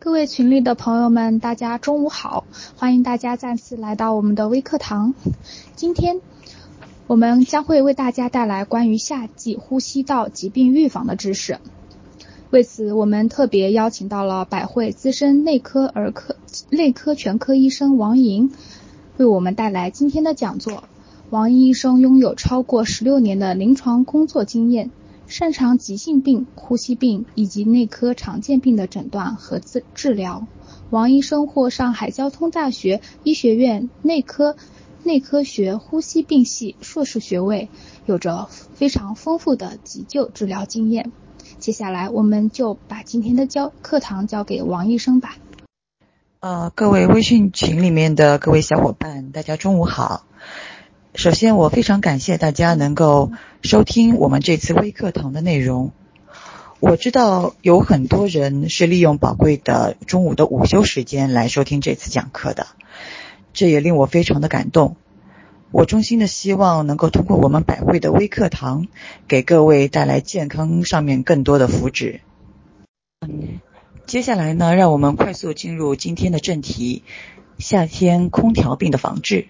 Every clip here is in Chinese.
各位群里的朋友们，大家中午好，欢迎大家再次来到我们的微课堂。今天我们将会为大家带来关于夏季呼吸道疾病预防的知识。为此，我们特别邀请到了百会资深内科全科医生王莹，为我们带来今天的讲座。王莹医生拥有超过16年的临床工作经验，擅长急性病、呼吸病以及内科常见病的诊断和治疗。王医生获上海交通大学医学院内科学呼吸病系硕士学位，有着非常丰富的急救治疗经验。接下来我们就把今天的课堂交给王医生吧。 各位微信群里面的各位小伙伴，大家中午好。首先我非常感谢大家能够收听我们这次微课堂的内容。我知道有很多人是利用宝贵的中午的午休时间来收听这次讲课的，这也令我非常的感动。我衷心的希望能够通过我们百会的微课堂给各位带来健康上面更多的福祉。接下来呢，让我们快速进入今天的正题，夏天空调病的防治。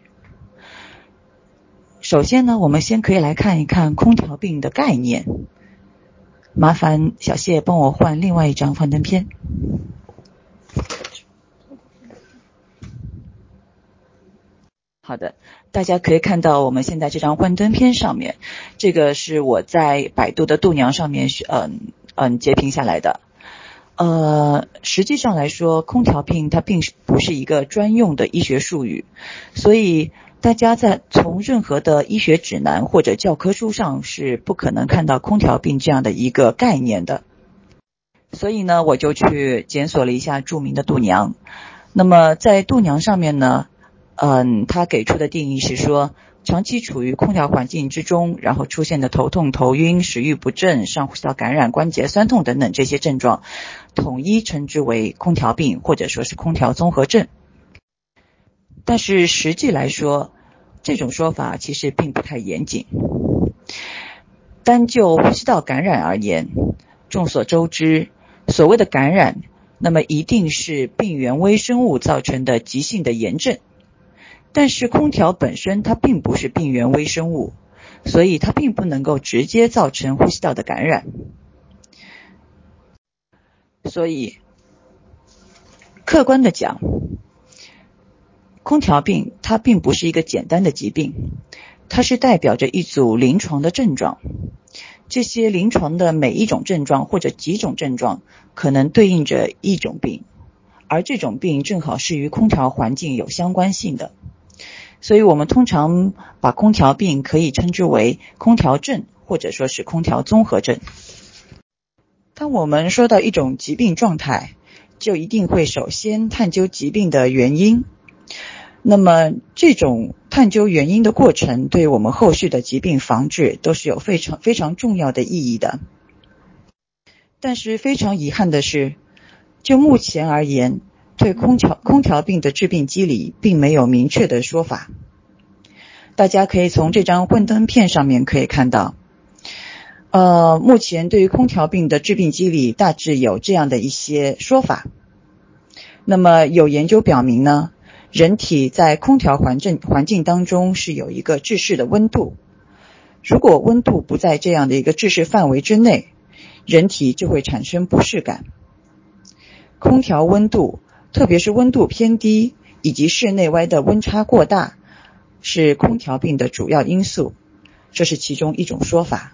首先呢，我们先可以来看一看空调病的概念。麻烦小谢帮我换另外一张幻灯片。好的，大家可以看到我们现在这张幻灯片上面，这个是我在百度的度娘上面截屏下来的。实际上来说，空调病它并不是一个专用的医学术语，所以大家在从任何的医学指南或者教科书上是不可能看到空调病这样的一个概念的。所以呢，我就去检索了一下著名的度娘。那么在度娘上面呢，他给出的定义是说，长期处于空调环境之中，然后出现的头痛、头晕、食欲不振、上呼吸道感染、关节酸痛等等这些症状，统一称之为空调病或者说是空调综合症。但是实际来说，这种说法其实并不太严谨。单就呼吸道感染而言，众所周知，所谓的感染，那么一定是病原微生物造成的急性的炎症。但是空调本身它并不是病原微生物，所以它并不能够直接造成呼吸道的感染。所以客观的讲，空调病它并不是一个简单的疾病，它是代表着一组临床的症状。这些临床的每一种症状或者几种症状可能对应着一种病，而这种病正好是与空调环境有相关性的。所以我们通常把空调病可以称之为空调症或者说是空调综合症。当我们说到一种疾病状态，就一定会首先探究疾病的原因。那么这种探究原因的过程对我们后续的疾病防治都是有非常非常重要的意义的。但是非常遗憾的是，就目前而言，对空调病的致病机理并没有明确的说法。大家可以从这张幻灯片上面可以看到，目前对于空调病的致病机理大致有这样的一些说法。那么有研究表明呢，人体在空调环境当中是有一个制式的温度，如果温度不在这样的一个制式范围之内，人体就会产生不适感。空调温度，特别是温度偏低以及室内外的温差过大，是空调病的主要因素，这是其中一种说法。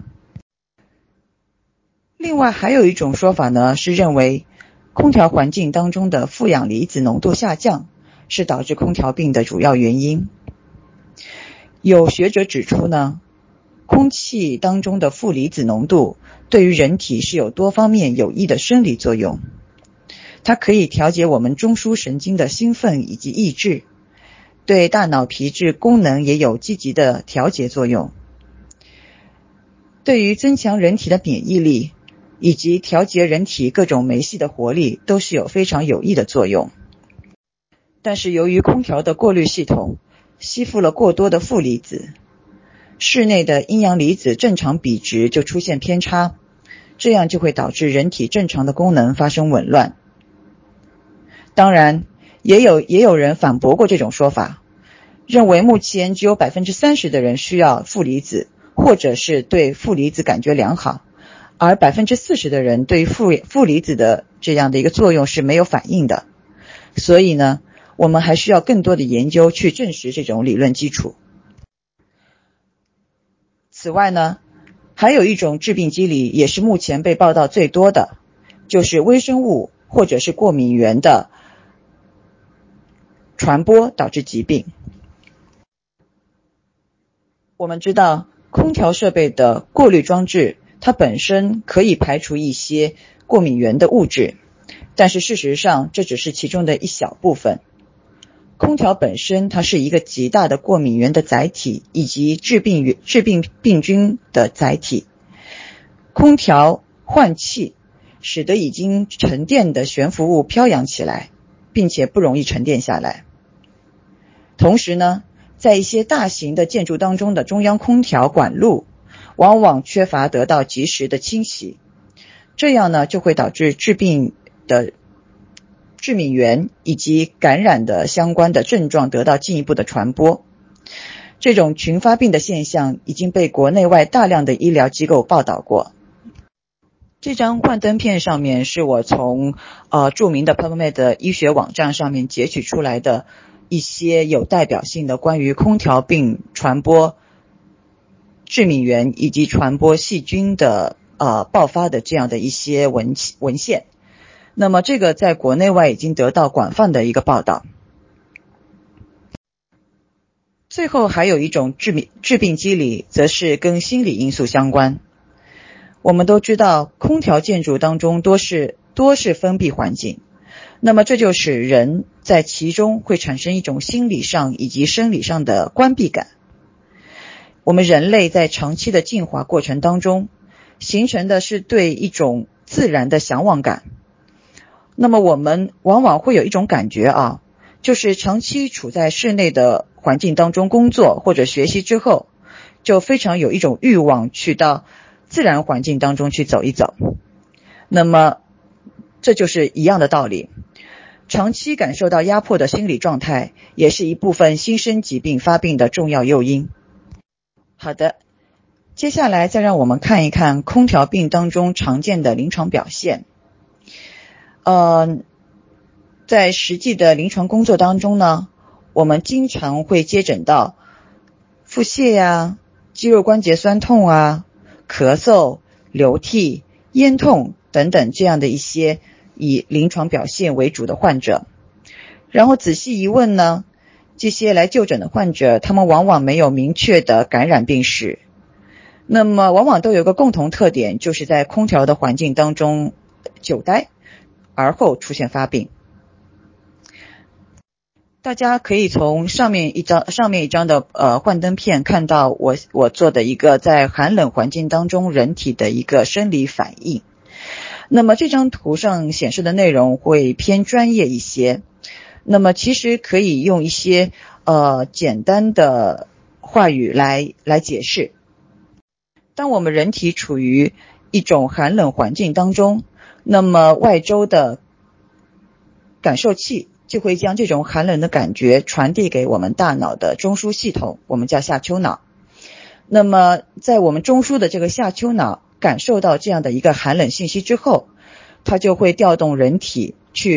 另外还有一种说法呢，是认为空调环境当中的负氧离子浓度下降是导致空调病的主要原因。有学者指出呢，空气当中的负离子浓度对于人体是有多方面有益的生理作用。它可以调节我们中枢神经的兴奋以及抑制，对大脑皮质功能也有积极的调节作用，对于增强人体的免疫力以及调节人体各种酶系的活力都是有非常有益的作用。但是由于空调的过滤系统吸附了过多的负离子，室内的阴阳离子正常比值就出现偏差，这样就会导致人体正常的功能发生紊乱。 当然，也有人反驳过这种说法，认为目前只有 30% 的人需要负离子，或者是对负离子感觉良好，而 40% 的人对负离子的这样的一个作用是没有反应的。所以呢，我们还需要更多的研究去证实这种理论基础。此外呢，还有一种致病机理也是目前被报道最多的，就是微生物或者是过敏原的传播导致疾病。我们知道空调设备的过滤装置它本身可以排除一些过敏原的物质，但是事实上这只是其中的一小部分。空调本身它是一个极大的过敏原的载体以及致病病菌的载体。空调换气使得已经沉淀的悬浮物飘扬起来，并且不容易沉淀下来。同时呢，在一些大型的建筑当中的中央空调管路往往缺乏得到及时的清洗，这样呢就会导致致敏原以及感染的相关的症状得到进一步的传播。这种群发病的现象已经被国内外大量的医疗机构报道过。这张幻灯片上面是我从著名的 PubMed 医学网站上面截取出来的一些有代表性的关于空调病传播致敏原以及传播细菌的爆发的这样的一些文献。那么这个在国内外已经得到广泛的一个报道。最后还有一种致病机理，则是跟心理因素相关。我们都知道空调建筑当中多是封闭环境，那么这就使人在其中会产生一种心理上以及生理上的关闭感。我们人类在长期的进化过程当中形成的是对一种自然的向往感。那么我们往往会有一种感觉就是长期处在室内的环境当中工作或者学习之后，就非常有一种欲望去到自然环境当中去走一走。那么这就是一样的道理，长期感受到压迫的心理状态也是一部分新生疾病发病的重要诱因。好的，接下来再让我们看一看空调病当中常见的临床表现。在实际的临床工作当中呢，我们经常会接诊到腹泻呀、肌肉关节酸痛咳嗽、流涕、咽痛等等这样的一些以临床表现为主的患者。然后仔细一问呢，这些来就诊的患者，他们往往没有明确的感染病史，那么往往都有个共同特点，就是在空调的环境当中久待，而后出现发病。大家可以从上面一张的幻灯片看到我做的一个在寒冷环境当中人体的一个生理反应。那么这张图上显示的内容会偏专业一些，那么其实可以用一些简单的话语来解释。当我们人体处于一种寒冷环境当中，那么外周的感受器就会将这种寒冷的感觉传递给我们大脑的中枢系统，我们叫下丘脑。那么在我们中枢的这个下丘脑感受到这样的一个寒冷信息之后，它就会调动人体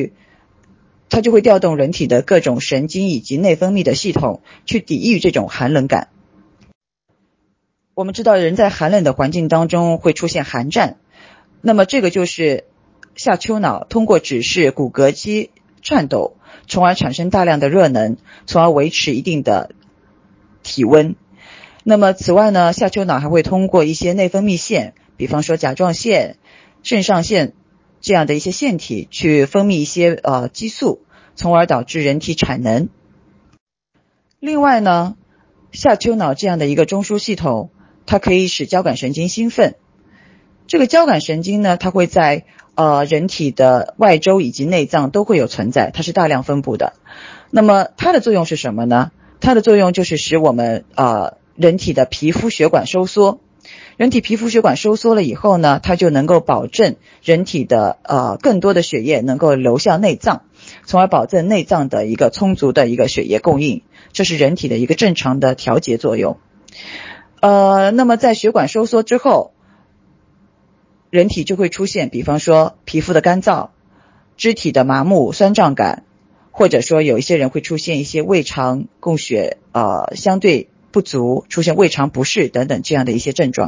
的各种神经以及内分泌的系统去抵御这种寒冷感。我们知道人在寒冷的环境当中会出现寒战，那么这个就是下丘脑通过指示骨骼肌颤抖，从而产生大量的热能，从而维持一定的体温。那么此外呢，下丘脑还会通过一些内分泌腺，比方说甲状腺、肾上腺这样的一些腺体去分泌一些激素，从而导致人体产能。另外呢，下丘脑这样的一个中枢系统，它可以使交感神经兴奋。这个交感神经呢，它会在人体的外周以及内脏都会有存在，它是大量分布的。那么它的作用是什么呢？它的作用就是使我们人体的皮肤血管收缩。人体皮肤血管收缩了以后呢，它就能够保证人体的更多的血液能够流向内脏， 从而保证内脏的一个充足的一个血液供应，这是人体的一个正常的调节作用。那么在血管收缩之后，人体就会出现比方说皮肤的干燥、肢体的麻木、酸胀感，或者说有一些人会出现一些胃肠供血相对不足，出现胃肠不适等等这样的一些症状。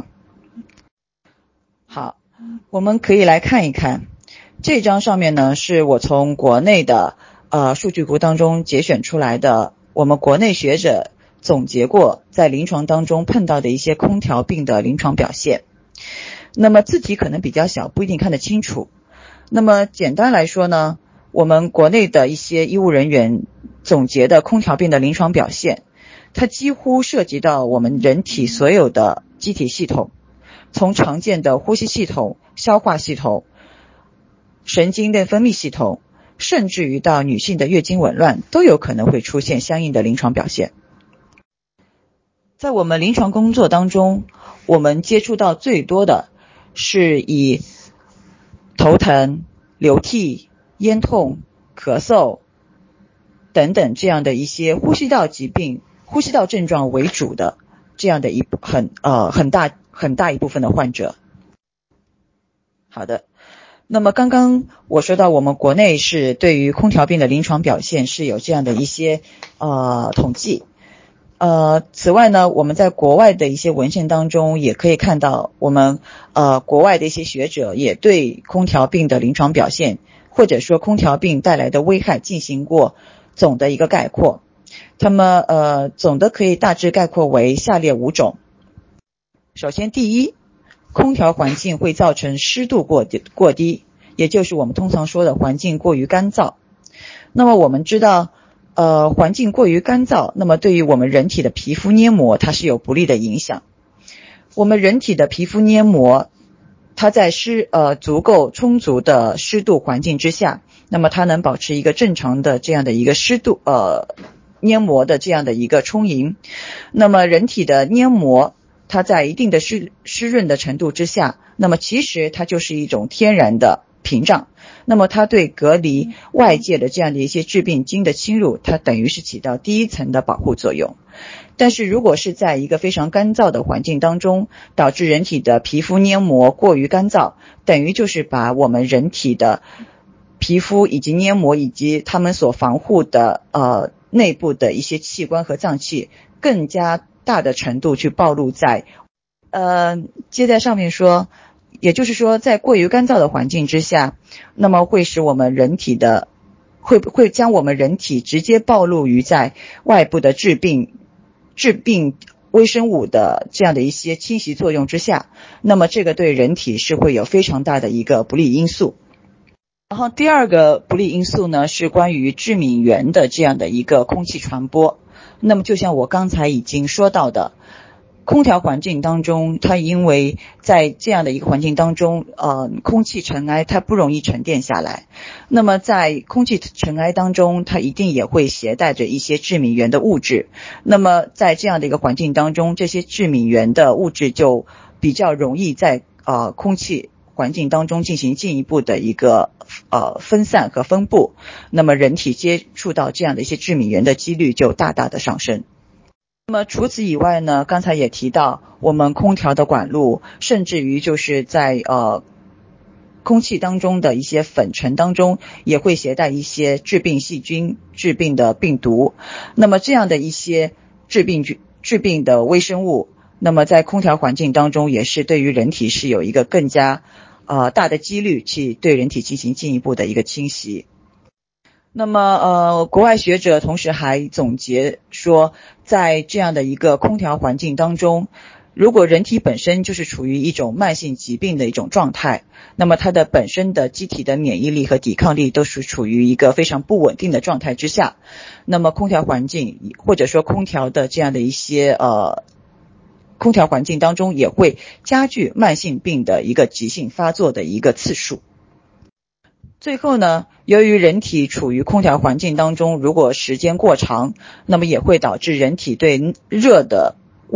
好，我们可以来看一看这张上面呢，是我从国内的数据库当中节选出来的，我们国内学者总结过在临床当中碰到的一些空调病的临床表现。那么字体可能比较小，不一定看得清楚。那么简单来说呢，我们国内的一些医务人员总结的空调病的临床表现，它几乎涉及到我们人体所有的机体系统，从常见的呼吸系统、消化系统、神经内分泌系统，甚至于到女性的月经紊乱，都有可能会出现相应的临床表现。在我们临床工作当中，我们接触到最多的是以头疼、流涕、咽痛、咳嗽等等这样的一些呼吸道疾病、呼吸道症状为主的这样的很大一部分的患者。好的，那么刚刚我说到我们国内是对于空调病的临床表现是有这样的一些统计。此外呢，我们在国外的一些文献当中也可以看到，我们国外的一些学者也对空调病的临床表现，或者说空调病带来的危害进行过总的一个概括。他们总的可以大致概括为下列5种。首先，第一，空调环境会造成湿度过低，也就是我们通常说的环境过于干燥。那么我们知道环境过于干燥，那么对于我们人体的皮肤黏膜它是有不利的影响。我们人体的皮肤黏膜它在足够充足的湿度环境之下，那么它能保持一个正常的这样的一个湿度黏膜的这样的一个充盈。那么人体的黏膜它在一定的湿润的程度之下，那么其实它就是一种天然的屏障，那么它对隔离外界的这样的一些致病菌的侵入，它等于是起到第一层的保护作用。但是如果是在一个非常干燥的环境当中，导致人体的皮肤黏膜过于干燥，等于就是把我们人体的皮肤以及黏膜以及它们所防护的内部的一些器官和脏器更加大的程度去暴露在接在上面说，也就是说在过于干燥的环境之下，那么会使我们人体的会将我们人体直接暴露于在外部的致病微生物的这样的一些侵袭作用之下，那么这个对人体是会有非常大的一个不利因素。然后第二个不利因素呢，是关于致敏源的这样的一个空气传播。那么就像我刚才已经说到的，空调环境当中，它因为在这样的一个环境当中空气尘埃它不容易沉淀下来，那么在空气尘埃当中，它一定也会携带着一些致敏源的物质。那么在这样的一个环境当中，这些致敏源的物质就比较容易在空气环境当中进行进一步的一个分散和分布，那么人体接触到这样的一些致敏源的几率就大大的上升。那么除此以外呢，刚才也提到我们空调的管路，甚至于就是在空气当中的一些粉尘当中也会携带一些致病细菌、致病的病毒。那么这样的一些致病的微生物，那么在空调环境当中也是对于人体是有一个更加大的几率去对人体进行进一步的一个侵袭。那么国外学者同时还总结说，在这样的一个空调环境当中，如果人体本身就是处于一种慢性疾病的一种状态，那么它的本身的机体的免疫力和抵抗力都是处于一个非常不稳定的状态之下，那么空调环境或者说空调的这样的一些空调环境当中也会加剧慢性病的一个急性发作的一个次数。最后呢，由于人体处于空调环境当中，如果时间过长，那么也会导致人体对热的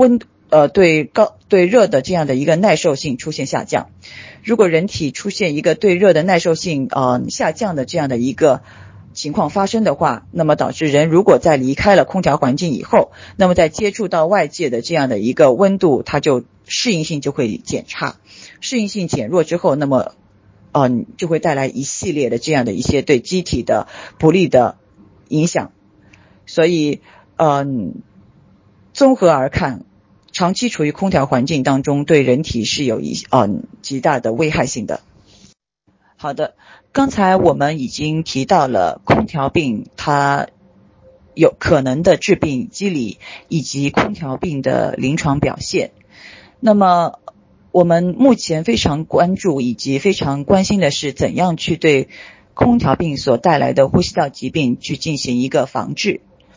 对热的这样的一个耐受性出现下降。如果人体出现一个对热的耐受性下降的这样的一个情况发生的话，那么导致人如果在离开了空调环境以后，那么在接触到外界的这样的一个温度，它就适应性就会减差，适应性减弱之后，那么就会带来一系列的这样的一些对机体的不利的影响。所以综合而看，长期处于空调环境当中对人体是有极大的危害性的。好的，刚才我们已经提到了空调病它有可能的致病机理以及空调病的临床表现。那么我们目前非常关注以及非常关心的是怎样去对空调病所带来的呼吸道疾病去进行一个防治。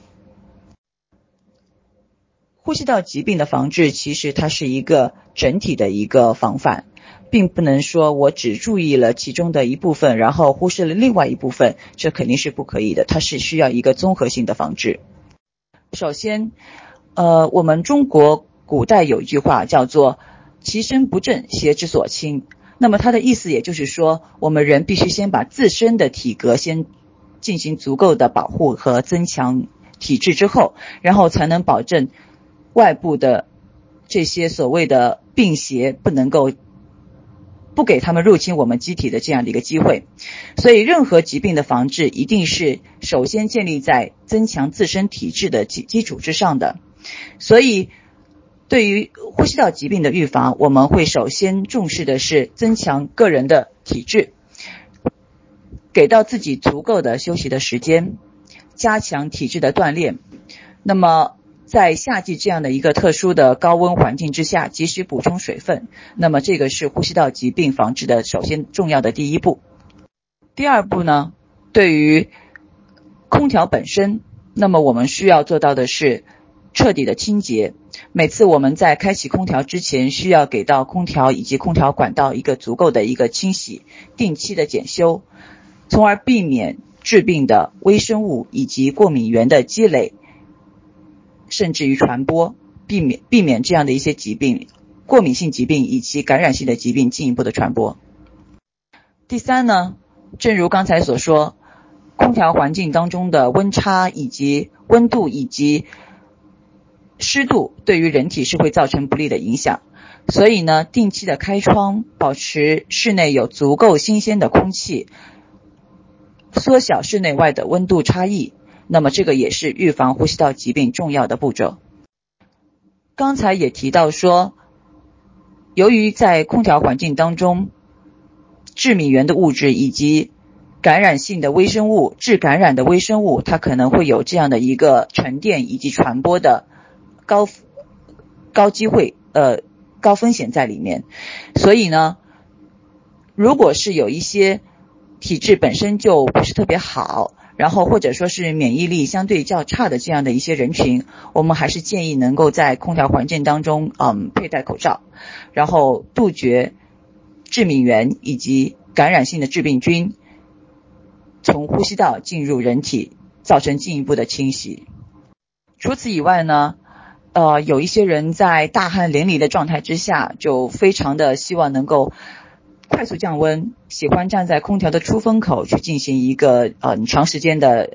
呼吸道疾病的防治其实它是一个整体的一个防范，并不能说我只注意了其中的一部分，然后忽视了另外一部分，这肯定是不可以的，它是需要一个综合性的防治。首先我们中国古代有一句话叫做其身不正，邪之所侵。那么它的意思也就是说，我们人必须先把自身的体格先进行足够的保护和增强体质之后，然后才能保证外部的这些所谓的病邪不给他们入侵我们机体的这样的一个机会。所以任何疾病的防治一定是首先建立在增强自身体质的基础之上的。所以对于呼吸道疾病的预防，我们会首先重视的是增强个人的体质，给到自己足够的休息的时间，加强体质的锻炼。那么在夏季这样的一个特殊的高温环境之下，及时补充水分，那么这个是呼吸道疾病防治的首先重要的第一步。第二步呢，对于空调本身，那么我们需要做到的是彻底的清洁。每次我们在开启空调之前，需要给到空调以及空调管道一个足够的一个清洗，定期的检修，从而避免致病的微生物以及过敏原的积累，甚至于传播，避免这样的一些疾病，过敏性疾病以及感染性的疾病进一步的传播。第三呢，正如刚才所说，空调环境当中的温差以及温度以及湿度对于人体是会造成不利的影响，所以呢，定期的开窗，保持室内有足够新鲜的空气，缩小室内外的温度差异，那么这个也是预防呼吸道疾病重要的步骤。刚才也提到说，由于在空调环境当中，致敏原的物质以及感染性的微生物、致感染的微生物，它可能会有这样的一个沉淀以及传播的高机会高风险在里面。所以呢，如果是有一些体质本身就不是特别好，然后或者说是免疫力相对较差的这样的一些人群，我们还是建议能够在空调环境当中佩戴口罩，然后杜绝致敏原以及感染性的致病菌从呼吸道进入人体，造成进一步的侵袭。除此以外呢，有一些人在大汗淋漓的状态之下，就非常的希望能够快速降温，喜欢站在空调的出风口去进行一个长时间的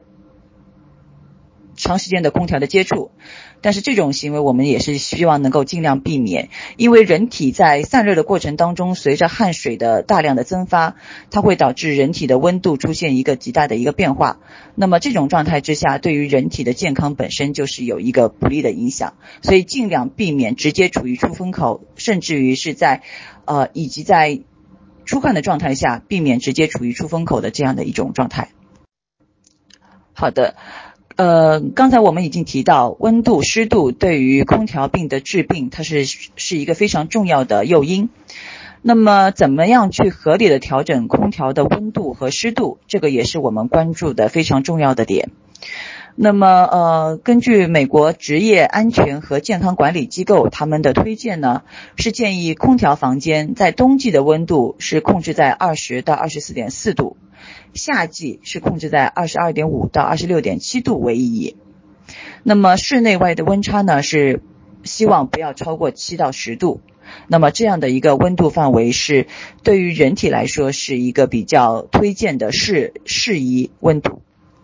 空调的接触。但是这种行为我们也是希望能够尽量避免，因为人体在散热的过程当中，随着汗水的大量的蒸发，它会导致人体的温度出现一个极大的一个变化。那么这种状态之下，对于人体的健康本身就是有一个不利的影响，所以尽量避免直接处于出风口，甚至于是以及在出汗的状态下，避免直接处于出风口的这样的一种状态。好的，刚才我们已经提到，温度、湿度对于空调病的致病，它是一个非常重要的诱因。那么怎么样去合理的调整空调的温度和湿度，这个也是我们关注的非常重要的点。那么根据美国职业安全和健康管理机构他们的推荐呢，是建议空调房间在冬季的温度是控制在20到24.4度，夏季是控制在22.5到26.7度为宜。那么室内外的温差呢，是希望不要超过7到10度。那么这样的一个温度范围是对于人体来说是一个比较推荐的适宜温度。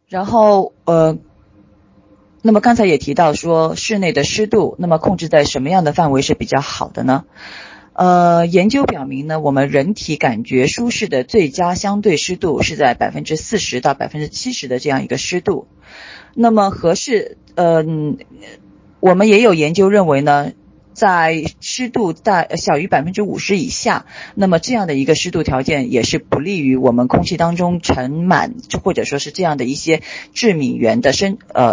然后那么刚才也提到说室内的湿度，那么控制在什么样的范围是比较好的呢？研究表明呢，我们人体感觉舒适的最佳相对湿度是在 40% 到 70% 的这样一个湿度。那么合适我们也有研究认为呢，在湿度小于 50% 以下，那么这样的一个湿度条件也是不利于我们空气当中尘螨或者说是这样的一些致敏源的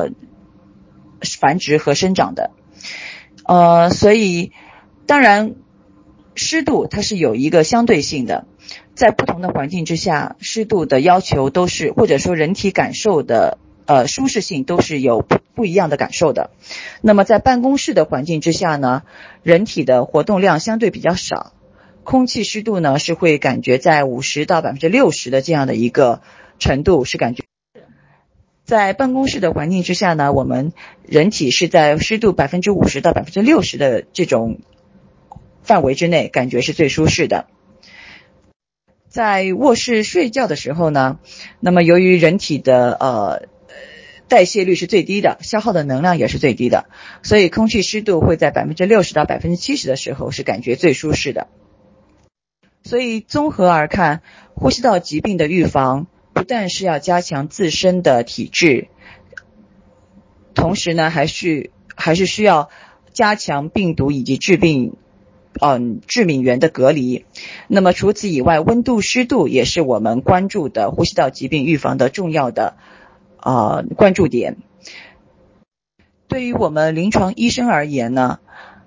繁殖和生长的。所以当然湿度它是有一个相对性的，在不同的环境之下，湿度的要求都是，或者说人体感受的舒适性都是有不一样的感受的。那么在办公室的环境之下呢，人体的活动量相对比较少，空气湿度呢是会感觉在50%到 60% 的这样的一个程度是感觉。在办公室的环境之下呢，我们人体是在湿度 50% 到 60% 的这种范围之内感觉是最舒适的。在卧室睡觉的时候呢，那么由于人体的代谢率是最低的，消耗的能量也是最低的，所以空气湿度会在 60% 到 70% 的时候是感觉最舒适的。所以综合而看，呼吸道疾病的预防不但是要加强自身的体质，同时呢还是需要加强病毒以及致敏源的隔离。那么除此以外，温度湿度也是我们关注的呼吸道疾病预防的重要的关注点。对于我们临床医生而言呢，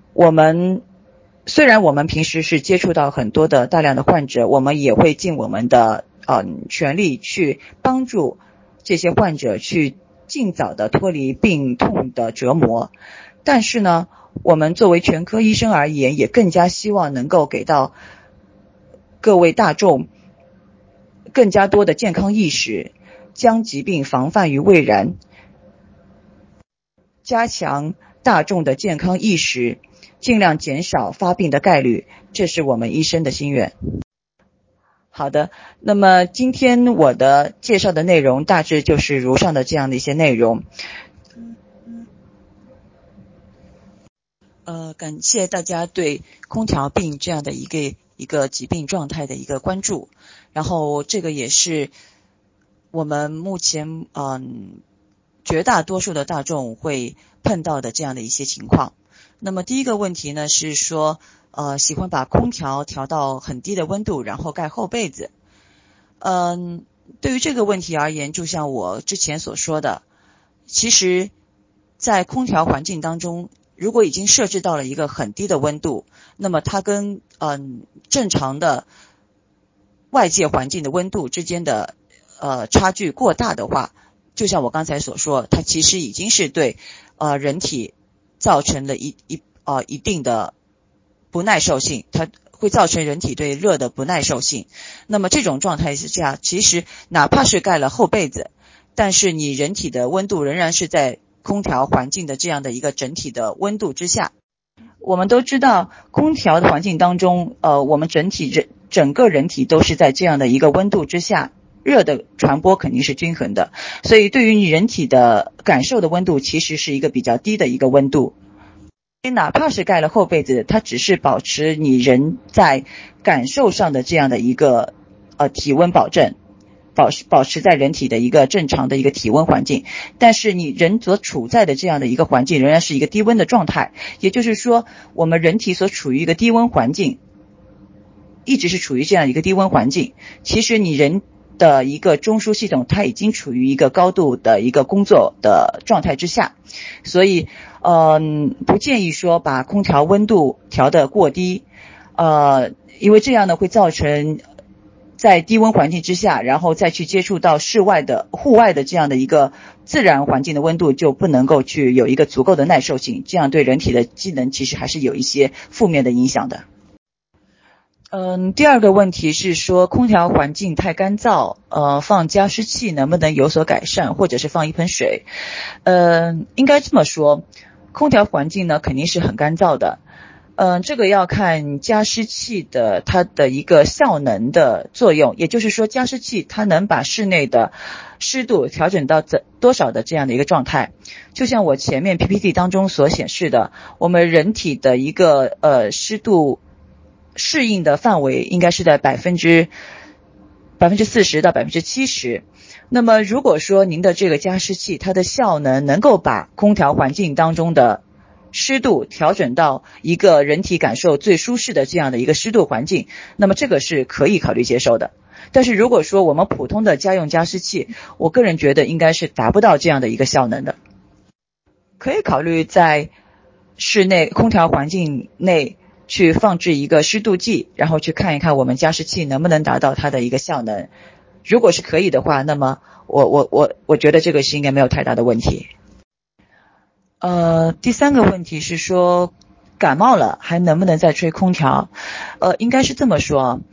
虽然我们平时是接触到很多的大量的患者，我们也会尽我们的全力去帮助这些患者去尽早的脱离病痛的折磨。但是呢，我们作为全科医生而言，也更加希望能够给到各位大众更加多的健康意识，将疾病防范于未然，加强大众的健康意识，尽量减少发病的概率，这是我们医生的心愿。好的，那么今天我的介绍的内容大致就是如上的这样的一些内容。感谢大家对空调病这样的一个疾病状态的一个关注，然后这个也是我们目前绝大多数的大众会碰到的这样的一些情况。那么第一个问题呢是说喜欢把空调调到很低的温度，然后盖厚被子。对于这个问题而言，就像我之前所说的，其实在空调环境当中，如果已经设置到了一个很低的温度，那么它跟正常的外界环境的温度之间的差距过大的话，就像我刚才所说，它其实已经是对人体造成了一定的不耐受性，它会造成人体对热的不耐受性。那么这种状态之下，其实哪怕是盖了厚被子，但是你人体的温度仍然是在空调环境的这样的一个整体的温度之下。我们都知道空调的环境当中我们整个人体都是在这样的一个温度之下，热的传播肯定是均衡的，所以对于你人体的感受的温度其实是一个比较低的一个温度。哪怕是盖了厚被子，它只是保持你人在感受上的这样的一个体温保证，保持在人体的一个正常的一个体温环境，但是你人所处在的这样的一个环境仍然是一个低温的状态。也就是说，我们人体所处于一个低温环境，一直是处于这样一个低温环境，其实你人的一个中枢系统它已经处于一个高度的一个工作的状态之下，所以不建议说把空调温度调得过低，因为这样呢会造成在低温环境之下，然后再去接触到户外的这样的一个自然环境的温度，就不能够去有一个足够的耐受性，这样对人体的机能其实还是有一些负面的影响的。第二个问题是说空调环境太干燥，放加湿器能不能有所改善，或者是放一盆水？应该这么说，空调环境呢肯定是很干燥的。这个要看加湿器的它的一个效能的作用，也就是说加湿器它能把室内的湿度调整到多少的这样的一个状态。就像我前面 PPT 当中所显示的，我们人体的一个湿度适应的范围应该是在40%到70%。那么如果说您的这个加湿器它的效能够把空调环境当中的湿度调整到一个人体感受最舒适的这样的一个湿度环境，那么这个是可以考虑接受的。但是如果说我们普通的家用加湿器，我个人觉得应该是达不到这样的一个效能的。可以考虑在室内空调环境内去放置一个湿度计，然后去看一看我们加湿器能不能达到它的一个效能。如果是可以的话，那么我觉得这个是应该没有太大的问题。第三个问题是说感冒了还能不能再吹空调？应该是这么说，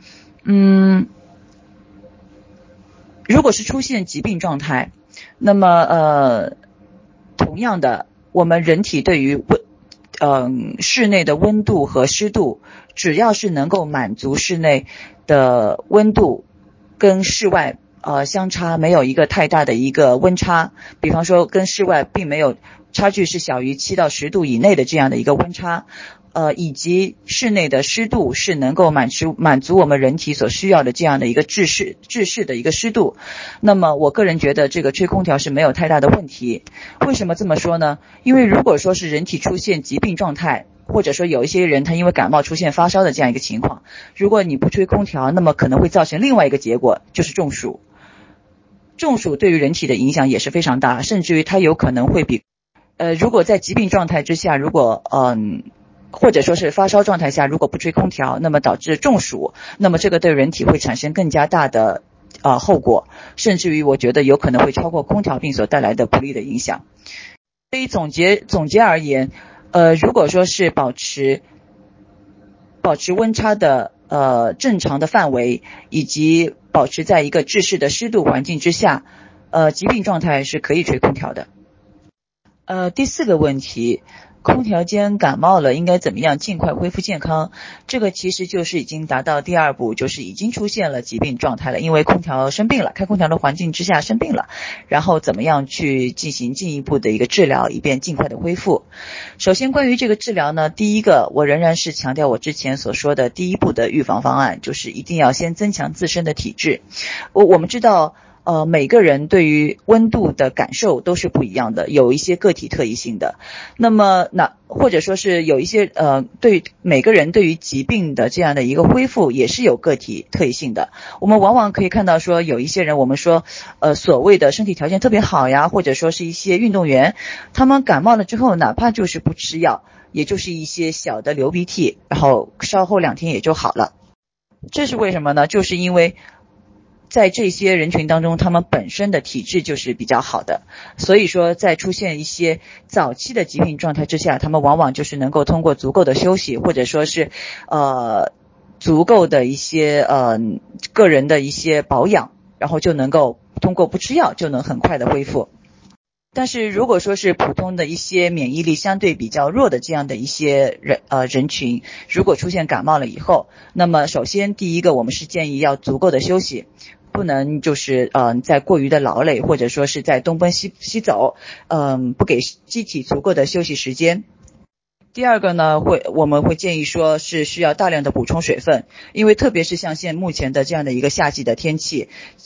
如果是出现疾病状态，那么同样的，我们人体对于室内的温度和湿度，只要是能够满足室内的温度跟室外相差没有一个太大的一个温差，比方说跟室外并没有差距是小于7到10度以内的这样的一个温差，以及室内的湿度是能够满足我们人体所需要的这样的一个制式的一个湿度，那么我个人觉得这个吹空调是没有太大的问题。为什么这么说呢？因为如果说是人体出现疾病状态，或者说有一些人他因为感冒出现发烧的这样一个情况，如果你不吹空调，那么可能会造成另外一个结果，就是中暑。中暑对于人体的影响也是非常大，甚至于它有可能会比如果在疾病状态之下，如果或者说是发烧状态下，如果不吹空调，那么导致中暑，那么这个对人体会产生更加大的后果，甚至于我觉得有可能会超过空调病所带来的不利的影响。所以总结而言，如果说是保持温差的正常的范围，以及保持在一个制式的湿度环境之下，疾病状态是可以吹空调的。第四个问题，空调间感冒了应该怎么样尽快恢复健康？这个其实就是已经达到第二步，就是已经出现了疾病状态了，因为空调生病了，开空调的环境之下生病了，然后怎么样去进行进一步的一个治疗，以便尽快的恢复。首先关于这个治疗呢，第一个我仍然是强调我之前所说的第一步的预防方案，就是一定要先增强自身的体质。我们知道每个人对于温度的感受都是不一样的，有一些个体特异性的。那么或者说是有一些对每个人对于疾病的这样的一个恢复也是有个体特异性的。我们往往可以看到说有一些人，我们说所谓的身体条件特别好呀，或者说是一些运动员，他们感冒了之后哪怕就是不吃药，也就是一些小的流鼻涕，然后稍后2天也就好了。这是为什么呢？就是因为在这些人群当中，他们本身的体质就是比较好的，所以说在出现一些早期的疾病状态之下，他们往往就是能够通过足够的休息，或者说是足够的一些个人的一些保养，然后就能够通过不吃药就能很快的恢复。但是如果说是普通的一些免疫力相对比较弱的这样的一些人群，如果出现感冒了以后，那么首先第一个我们是建议要足够的休息，不能就是在过于的劳累，或者说是在东奔西走，不给机体足够的休息时间。第二个呢，我们会建议说是需要大量的补充水分，因为特别是像目前的这样的一个夏季的天气，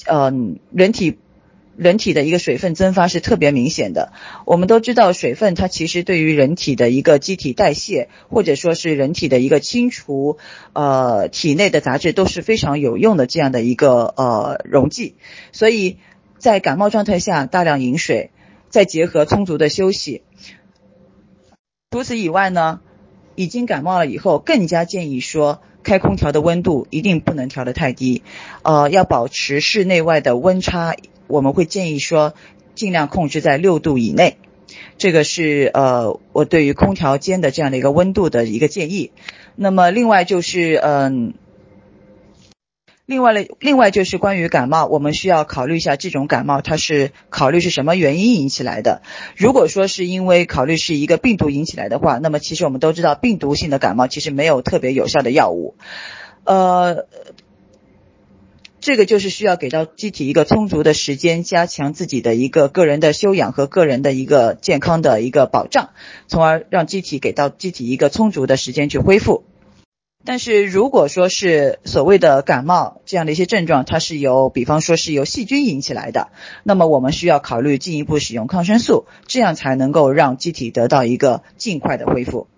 人体的一个水分蒸发是特别明显的。我们都知道水分它其实对于人体的一个机体代谢，或者说是人体的一个清除体内的杂质都是非常有用的这样的一个溶剂。所以在感冒状态下大量饮水，再结合充足的休息。除此以外呢，已经感冒了以后更加建议说开空调的温度一定不能调得太低，要保持室内外的温差，我们会建议说尽量控制在6度以内。这个是我对于空调间的这样的一个温度的一个建议。那么另外就是关于感冒，我们需要考虑一下这种感冒它是考虑是什么原因引起来的。如果说是因为考虑是一个病毒引起来的话，那么其实我们都知道病毒性的感冒其实没有特别有效的药物。 这个就是需要给到机体一个充足的时间，加强自己的一个个人的修养和个人的一个健康的一个保障，从而让给到机体一个充足的时间去恢复。但是如果说是所谓的感冒这样的一些症状，它是比方说是由细菌引起来的，那么我们需要考虑进一步使用抗生素，这样才能够让机体得到一个尽快的恢复。